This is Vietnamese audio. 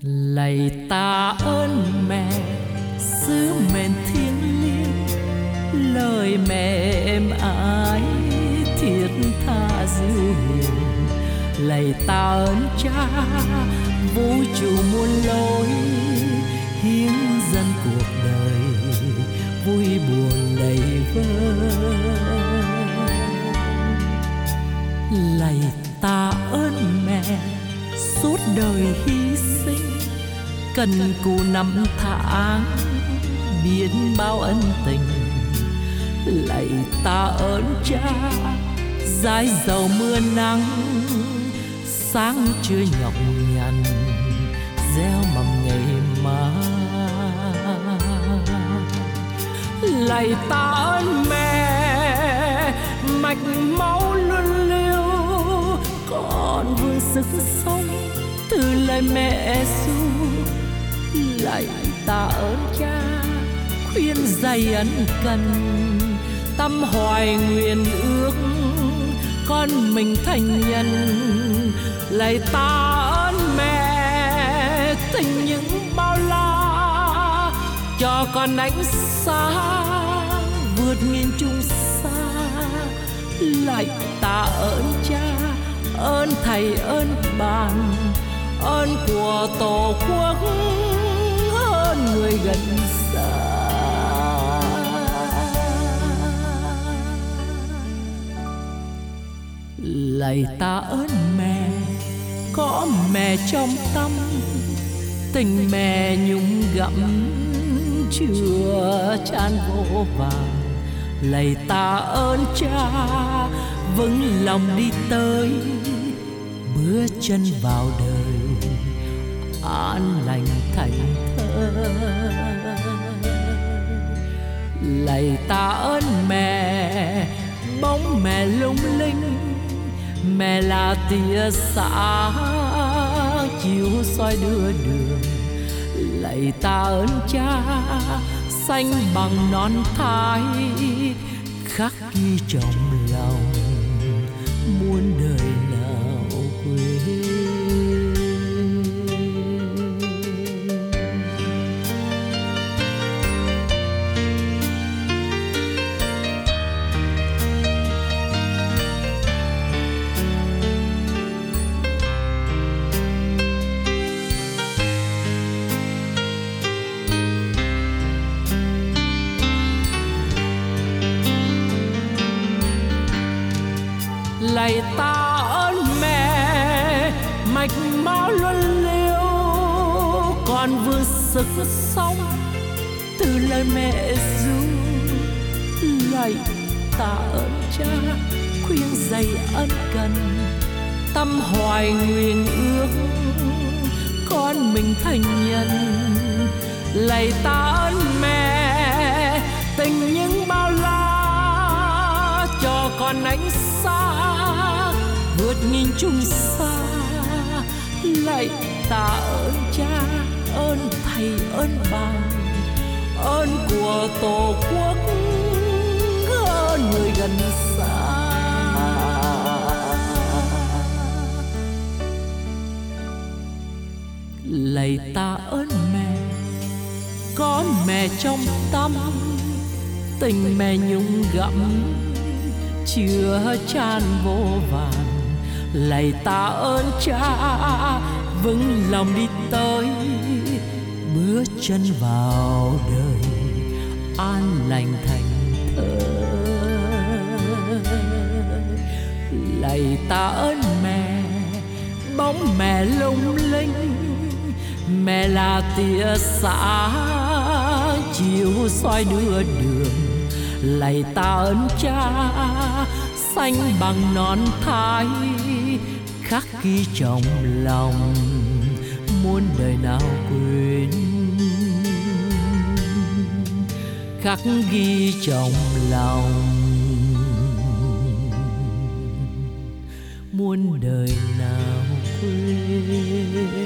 Lạy ta ơn mẹ sứ mệnh thiêng liêng, lời mẹ êm ái thiết tha dịu hiền. Lạy ta ơn cha vũ trụ muôn lối, hiến dâng cuộc đời vui buồn đầy vơi. Lạy ta ơn mẹ suốt đời hy sinh, cần cù năm tháng biết bao ân tình. Lạy ta ơn cha dãi dầu mưa nắng, sáng trưa nhọc nhằn gieo mầm ngày mai. Lạy ta ơn mẹ mạch máu luân lưu, còn vương sức sống từ lời mẹ ru. Lạy ta ơn cha khuyên dạy ân cần, tâm hoài nguyện ước con mình thành nhân. Lạy ta ơn mẹ tình những bao la, cho con ánh sáng vượt nghìn chung xa. Lạy ta ơn cha ơn thầy ơn bạn, ơn của tổ quốc hơn người gần xa. Lạy ta ơn mẹ có mẹ trong tâm, tình mẹ nhung gặm chưa chan vô vàn. Lạy ta ơn cha vững lòng đi tới, bước chân vào đời an lành thành thơi. Lạy ta ơn mẹ bóng mẹ lung linh, mẹ là tia sáng chiếu soi đưa đường. Lạy ta ơn cha xanh bằng non thái, khắc ghi trong lòng muôn đời nào quên. Lạy ta ơn mẹ mạch máu luân lưu, còn vương sức sống từ lời mẹ ru. Lạy ta ơn cha khuyên dạy ân cần, tâm hoài nguyện ước con mình thành nhân. Lạy ta ơn mẹ tình những bao la, cho con ánh sáng vượt nghìn chung xa. Lạy ta ơn cha ơn thầy ơn bạn, ơn của tổ quốc hơn người gần xa. Lạy ta ơn mẹ có mẹ trong tâm, tình mẹ nhung gặm chưa chan vô vàn. Lạy ta ơn cha vững lòng đi tới, bước chân vào đời an lành thành thơi. Lạy ta ơn mẹ bóng mẹ lung linh, mẹ là tia sáng chiếu soi đưa đường. Lạy ta ơn cha xanh bằng non thái, khắc ghi trong lòng muôn đời nào quên. Khắc ghi trong lòng muôn đời nào quên.